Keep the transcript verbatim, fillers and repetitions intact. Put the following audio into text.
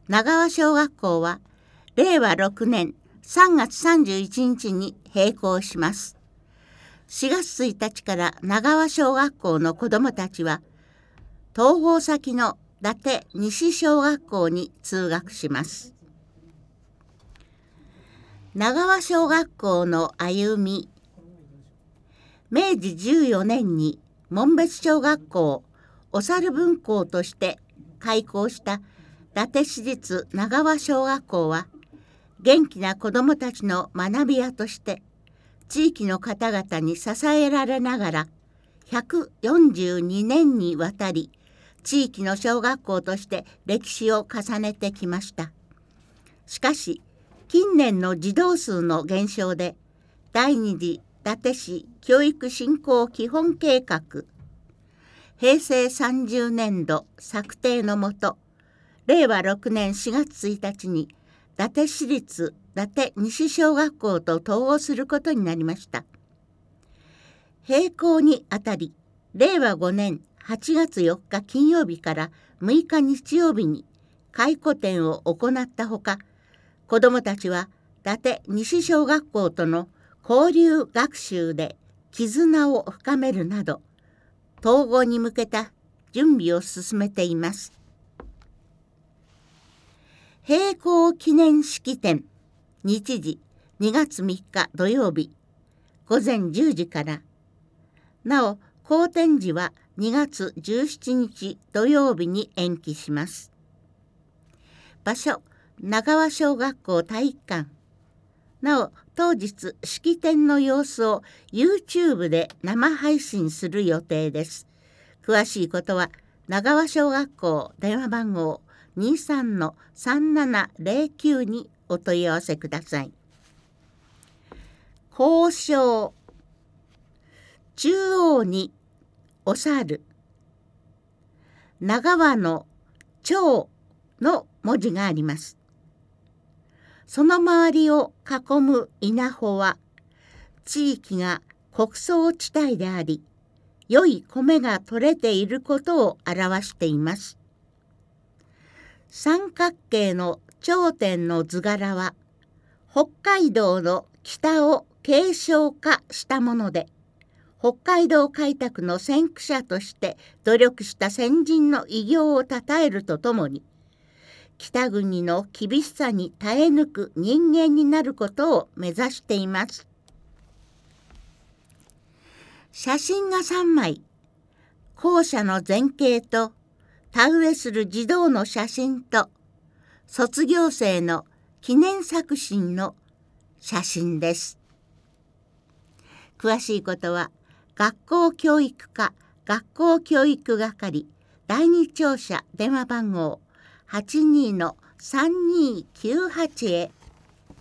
長和小学校はれいわろくねんさんがつさんじゅういちにちに閉校します。しがつついたちから長和小学校の子どもたちは統合先の伊達西小学校に通学します。長和小学校の歩み。めいじじゅうよねんに紋別小学校お猿分校として開校した伊達市立長和小学校は、元気な子どもたちの学び舎として地域の方々に支えられながらひゃくよんじゅうにねんにわたり地域の小学校として歴史を重ねてきました。しかし近年の児童数の減少で第二次伊達市教育振興基本計画へいせいさんじゅうねんど策定のもと、れいわろくねんしがつついたちに伊達市立伊達西小学校と統合することになりました。閉校にあたり、れいわごねんはちがつよっか金曜日からむいか日曜日に回顧展を行ったほか、子どもたちは伊達西小学校との交流学習で絆を深めるなど、統合に向けた準備を進めています。閉校記念式典、日時にがつみっか土曜日ごぜんじゅうじから、なお後展時はにがつじゅうしちにち土曜日に延期します。場所、長和小学校体育館。なお当日式典の様子を YouTube で生配信する予定です。詳しいことは長和小学校電話番号 にさんのさんななぜろきゅう にお問い合わせください。校章。中央にお猿、長和の長の文字があります。その周りを囲む稲穂は地域が穀倉地帯であり、良い米が取れていることを表しています。三角形の頂点の図柄は北海道の北を継承化したもので、北海道開拓の先駆者として努力した先人の偉業をたたえるとともに、北国の厳しさに耐え抜く人間になることを目指しています。写真がさんまい、校舎の前景と田植えする児童の写真と卒業生の記念作品の写真です。詳しいことは学校教育課学校教育係だいに庁舎電話番号 はちにーのさんにーきゅうはち へ